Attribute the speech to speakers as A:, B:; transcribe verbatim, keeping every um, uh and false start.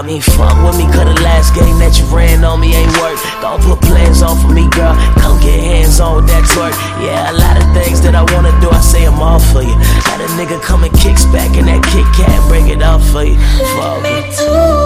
A: I mean, fuck with me, cause the last game that you ran on me ain't work. Don't put plans on for me, girl. Come get hands on with that twerk. Yeah, a lot of things that I wanna do, I say I'm all for you. Let a nigga come and kicks back in that Kit Kat, break it up for you. Fuck me.